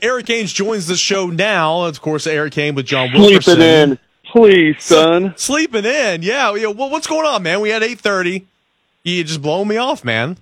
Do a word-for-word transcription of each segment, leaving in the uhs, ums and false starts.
Eric Ainge joins the show now. Of course, Eric Ainge with John Sleeping Wilkerson. in. Please, son. S- sleeping in. Yeah. yeah. Well, what's going on, man? We had eight thirty. You just blowing me off, man.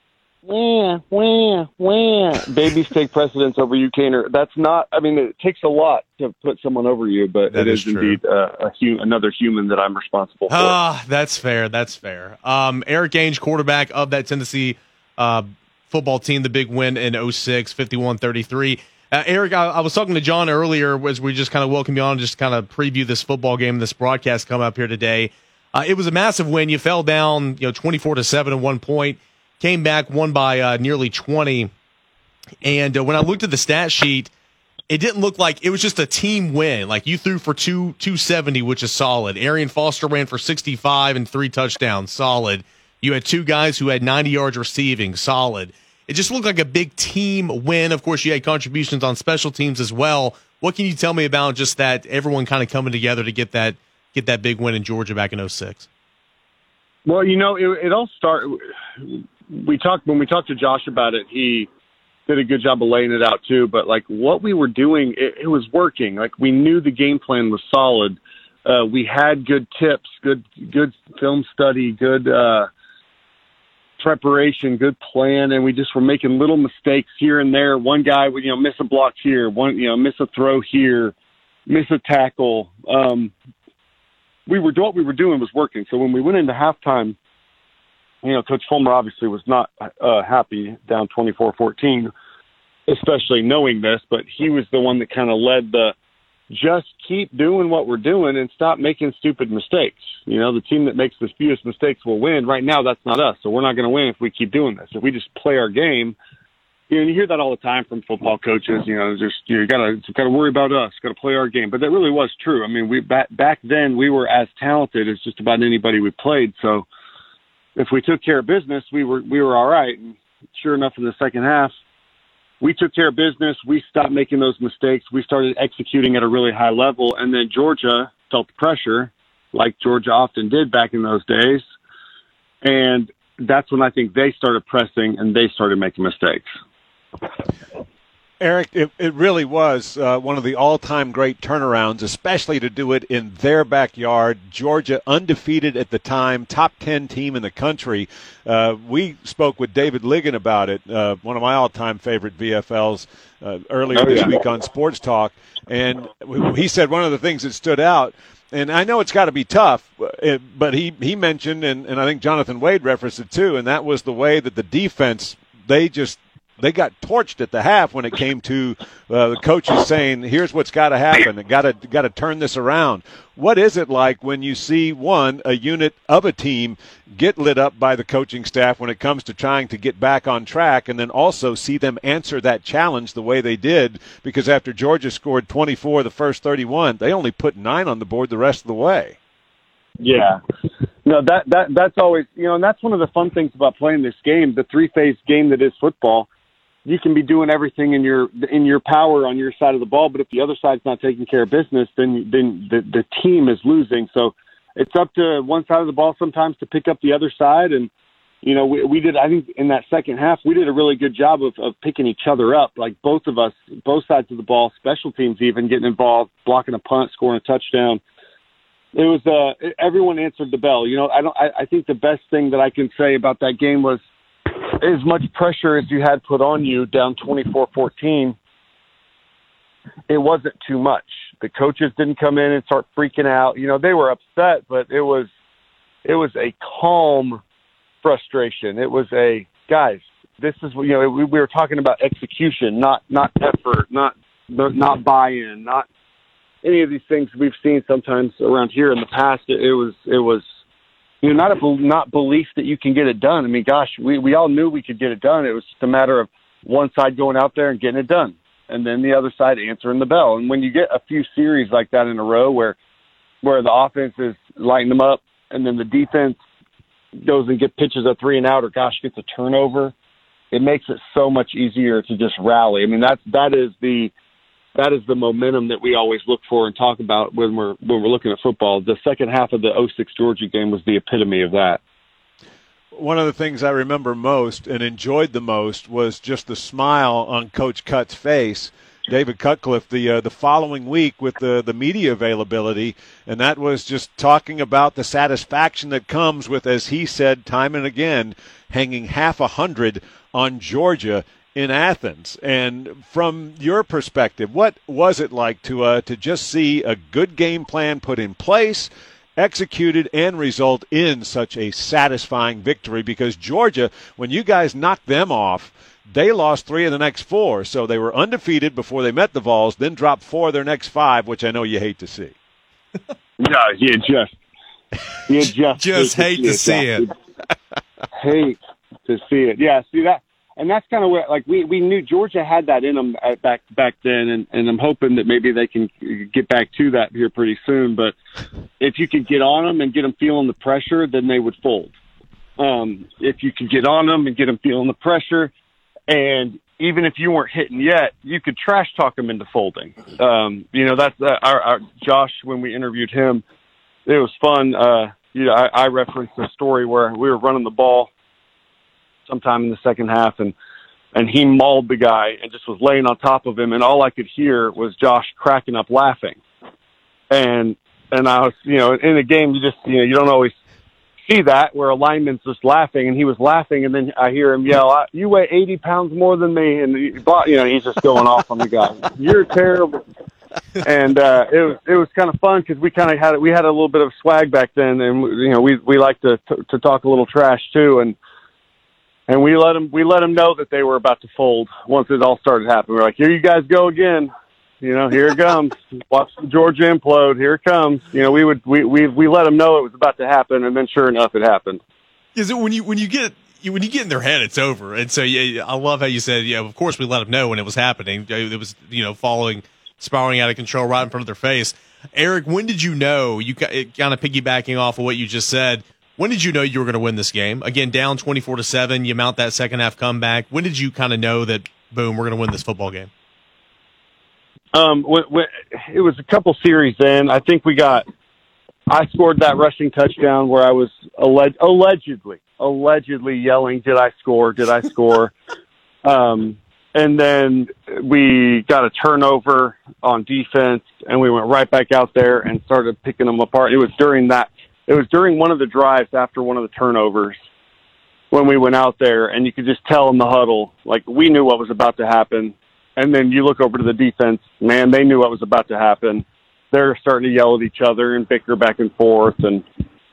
Wah, wah, wah. Babies take precedence over you, Kaner. That's not, I mean, it takes a lot to put someone over you, but That it is is true. indeed uh, a hu- another human that I'm responsible for. Ah, that's fair. That's fair. Um, Eric Ainge, quarterback of that Tennessee uh, football team, the big win in oh six, fifty-one thirty-three. Uh, Eric, I, I was talking to John earlier as we just kind of welcome you on, just kind of preview this football game, this broadcast coming up here today. Uh, it was a massive win. You fell down, you know, twenty-four to seven at one point, came back, won by uh, nearly twenty. And uh, when I looked at the stat sheet, it didn't look like it was just a team win. Like you threw for two two seventy, which is solid. Arian Foster ran for sixty-five and three touchdowns, solid. You had two guys who had ninety yards receiving, solid. It just looked like a big team win. Of course, you had contributions on special teams as well. What can you tell me about just that everyone kind of coming together to get that get that big win in Georgia back in oh six? Well, you know, it, it all started. We talked when we talked to Josh about it. He did a good job of laying it out too. But like what we were doing, it, it was working. Like we knew the game plan was solid. Uh, we had good tips, good good film study, good uh, preparation, good plan, and we just were making little mistakes here and there. One guy would, you know, miss a block here, one, you know, miss a throw here, miss a tackle. Um, we were what we were doing was working. So when we went into halftime, you know, Coach Fulmer obviously was not uh, happy down twenty-four fourteen, especially knowing this, but he was the one that kind of led the just keep doing what we're doing and stop making stupid mistakes. You know, the team that makes the fewest mistakes will win. Right now, that's not us, so we're not going to win if we keep doing this. If we just play our game, you know, and you hear that all the time from football coaches. You know, just you got to got to worry about us, got to play our game. But that really was true. I mean, we back back then we were as talented as just about anybody we played. So if we took care of business, we were we were all right. And sure enough, in the second half, we took care of business. We stopped making those mistakes. We started executing at a really high level. And then Georgia felt the pressure, like Georgia often did back in those days. And that's when I think they started pressing and they started making mistakes. Eric, it, it really was uh, one of the all-time great turnarounds, especially to do it in their backyard. Georgia, undefeated at the time, top ten team in the country. Uh, we spoke with David Ligon about it, uh, one of my all-time favorite V F Ls, uh, earlier oh, this yeah. week on Sports Talk. And he said one of the things that stood out, and I know it's got to be tough, but he, he mentioned, and, and I think Jonathan Wade referenced it too, and that was the way that the defense, they just – they got torched at the half when it came to uh, the coaches saying, here's what's got to happen. Got to got to turn this around. What is it like when you see, one, a unit of a team get lit up by the coaching staff when it comes to trying to get back on track, and then also see them answer that challenge the way they did? Because after Georgia scored twenty-four the first thirty-one, they only put nine on the board the rest of the way. Yeah. No, that, that that's always, you know, and that's one of the fun things about playing this game, the three-phase game that is football. You can be doing everything in your in your power on your side of the ball, but if the other side's not taking care of business, then then the, the team is losing. So it's up to one side of the ball sometimes to pick up the other side. And, you know, we, we did, I think in that second half, we did a really good job of, of picking each other up. Like both of us, both sides of the ball, special teams even getting involved, blocking a punt, scoring a touchdown. It was, uh, everyone answered the bell. You know, I don't, I, I think the best thing that I can say about that game was, as much pressure as you had put on you down twenty-four fourteen, it wasn't too much. The coaches didn't come in and start freaking out. You know, they were upset, but it was it was a calm frustration. It was a, guys, this is, you know, we, we were talking about execution, not not effort, not not buy-in, not any of these things we've seen sometimes around here in the past. It, it was it was You know, not a not belief that you can get it done. I mean, gosh, we, we all knew we could get it done. It was just a matter of one side going out there and getting it done, and then the other side answering the bell. And when you get a few series like that in a row where where the offense is lighting them up, and then the defense goes and get pitches a three and out, or gosh, gets a turnover, it makes it so much easier to just rally. I mean, that's that is the That is the momentum that we always look for and talk about when we're when we're looking at football. The second half of the oh six Georgia game was the epitome of that. One of the things I remember most and enjoyed the most was just the smile on Coach Cutt's face David Cutcliffe the uh, the following week with the, the media availability, and that was just talking about the satisfaction that comes with, as he said time and again, hanging half a hundred on Georgia in Athens. And from your perspective, what was it like to uh, to just see a good game plan put in place, executed, and result in such a satisfying victory? Because Georgia, when you guys knocked them off, they lost three of the next four, so they were undefeated before they met the Vols, then dropped four of their next five, which I know you hate to see. No, you just you just just hate to see it. Hate to see it. Yeah, see that, and that's kind of where like we, we knew Georgia had that in them at, back back then, and, and I'm hoping that maybe they can get back to that here pretty soon. But if you could get on them and get them feeling the pressure, then they would fold. Um, if you could get on them and get them feeling the pressure, and even if you weren't hitting yet, you could trash talk them into folding. Um, you know, that's uh, our, our Josh, when we interviewed him, it was fun. Uh, you know, I, I referenced a story where we were running the ball sometime in the second half, and, and he mauled the guy and just was laying on top of him. And all I could hear was Josh cracking up laughing. And, and I was, you know, in a game, you just, you know, you don't always see that where a lineman's just laughing, and he was laughing, and then I hear him yell, "You weigh eighty pounds more than me," and you know he's just going off on the guy. You're terrible. And uh, it was it was kind of fun because we kind of had we had a little bit of swag back then, and you know we we like to to talk a little trash too, and and we let them we let them know that they were about to fold once it all started happening. We're like, "Here you guys go again." You know, here it comes. Watch the Georgia implode. Here it comes. You know, we would we we we let them know it was about to happen, and then sure enough, it happened. Is it when you when you get when you get in their head, it's over. And so, yeah, I love how you said, yeah, of course we let them know when it was happening. It was, you know, following, spiraling out of control right in front of their face. Eric, when did you know? You kind of piggybacking off of what you just said. When did you know you were going to win this game? Again, down twenty-four to seven. You mount that second half comeback. When did you kind of know that boom, we're going to win this football game? Um, when, when, it was a couple series in. I think we got, I scored that rushing touchdown where I was alleged, allegedly, allegedly yelling, "Did I score? Did I score?" um, and then we got a turnover on defense, and we went right back out there and started picking them apart. It was during that, it was during one of the drives after one of the turnovers when we went out there, and you could just tell in the huddle, like we knew what was about to happen. And then you look over to the defense, man, they knew what was about to happen. They're starting to yell at each other and bicker back and forth, and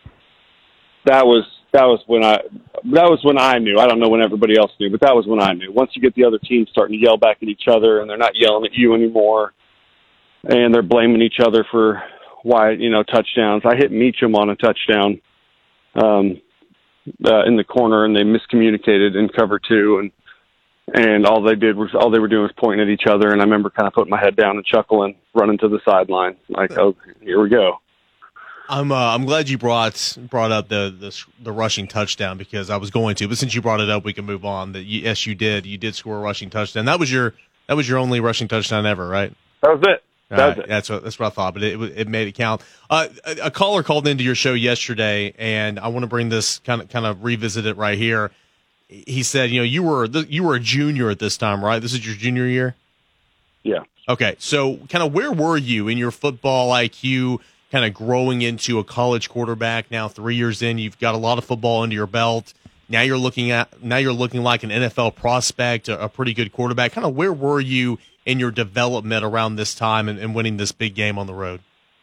that was that was when I that was when I knew. I don't know when everybody else knew, but that was when I knew. Once you get the other team starting to yell back at each other, and they're not yelling at you anymore, and they're blaming each other for why, you know, touchdowns. I hit Meacham on a touchdown um, uh, in the corner, and they miscommunicated in cover two, and. And all they did was, all they were doing was pointing at each other. And I remember kind of putting my head down and chuckling, running to the sideline. Like, oh, here we go. I'm uh, I'm glad you brought brought up the, the the rushing touchdown, because I was going to, but since you brought it up, we can move on. That you, yes, you did. You did score a rushing touchdown. That was your that was your only rushing touchdown ever, right? That was it. That was right. it. That's what that's what I thought, but it it made it count. Uh, a, a caller called into your show yesterday, and I want to bring this kind of kind of revisit it right here. He said, you know, you were you were a junior at this time, right? This is your junior year? Yeah. Okay, so kind of where were you in your football I Q, kind of growing into a college quarterback? Now three years in, you've got a lot of football under your belt. Now you're looking at now you're looking like an N F L prospect, a, a pretty good quarterback. Kind of where were you in your development around this time and, and winning this big game on the road?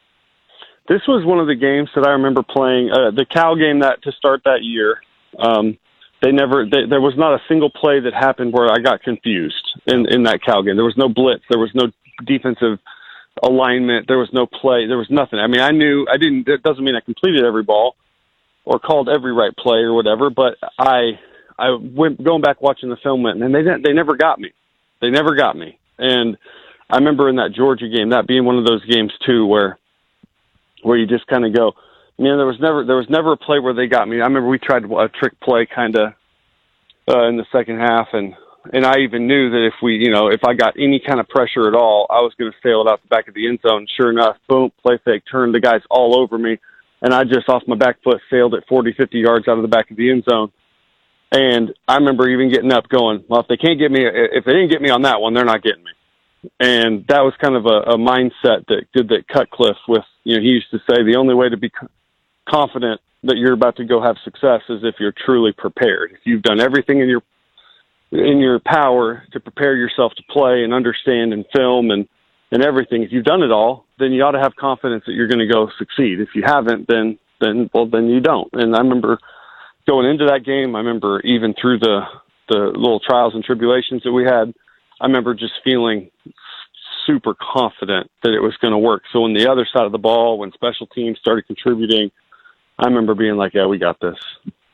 This was one of the games that I remember playing, uh, the Cal game that to start that year. Um, They never. They, there was not a single play that happened where I got confused in, in that Cal game. There was no blitz. There was no defensive alignment. There was no play. There was nothing. I mean, I knew I didn't. It doesn't mean I completed every ball or called every right play or whatever. But I, I went going back watching the film, and they they never got me. They never got me. And I remember in that Georgia game, that being one of those games too, where where you just kind of go. You know, there was never there was never a play where they got me. I remember we tried a trick play kind of uh, in the second half, and and I even knew that if we, you know, if I got any kind of pressure at all, I was going to sail it out the back of the end zone. Sure enough, boom, play fake, turned the guys all over me, and I just off my back foot sailed it forty, fifty yards out of the back of the end zone. And I remember even getting up, going, well, if they can't get me, if they didn't get me on that one, they're not getting me. And that was kind of a, a mindset that did that Cutcliffe with, you know, he used to say the only way to be confident that you're about to go have success is if you're truly prepared. If you've done everything in your in your power to prepare yourself to play and understand and film and, and everything, if you've done it all, then you ought to have confidence that you're going to go succeed. If you haven't, then, then, well, then you don't. And I remember going into that game, I remember even through the, the little trials and tribulations that we had, I remember just feeling super confident that it was going to work. So when the other side of the ball, when special teams started contributing, I remember being like, yeah, we got this.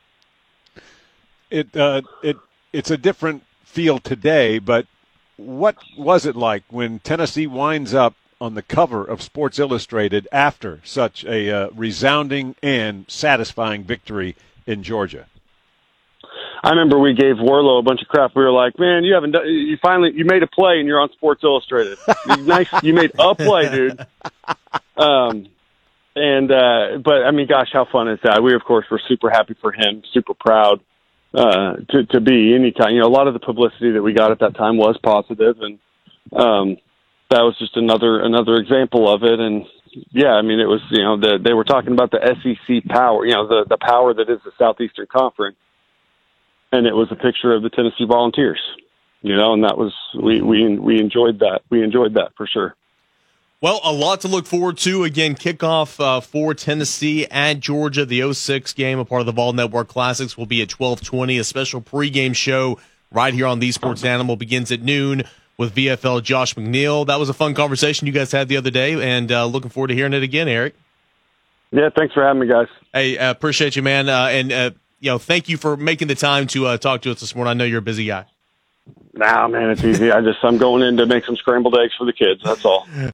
It, uh, it, It's a different feel today, but what was it like when Tennessee winds up on the cover of Sports Illustrated after such a uh, resounding and satisfying victory in Georgia? I remember we gave Warlow a bunch of crap. We were like, man, you haven't done, you finally, you made a play and you're on Sports Illustrated. Nice. You made a play, dude. Um, and, uh, but I mean, gosh, how fun is that? We, of course, were super happy for him, super proud. Uh, to, to be anytime, you know, a lot of the publicity that we got at that time was positive, and um, that was just another another example of it. And yeah, I mean, it was, you know, the, they were talking about the S E C power, you know, the the power that is the Southeastern Conference, and it was a picture of the Tennessee Volunteers, you know, and that was we we we enjoyed that. We enjoyed that for sure. Well, a lot to look forward to. Again, kickoff uh, for Tennessee at Georgia. The oh six game, a part of the Vol Network Classics, will be at twelve twenty. A special pregame show right here on The Sports Animal begins at noon with V F L Josh McNeil. That was a fun conversation you guys had the other day, and uh, looking forward to hearing it again, Eric. Yeah, thanks for having me, guys. Hey, uh, appreciate you, man. Uh, and, uh, you know, thank you for making the time to uh, talk to us this morning. I know you're a busy guy. Nah, man, it's easy. I just, I'm going in to make some scrambled eggs for the kids. That's all.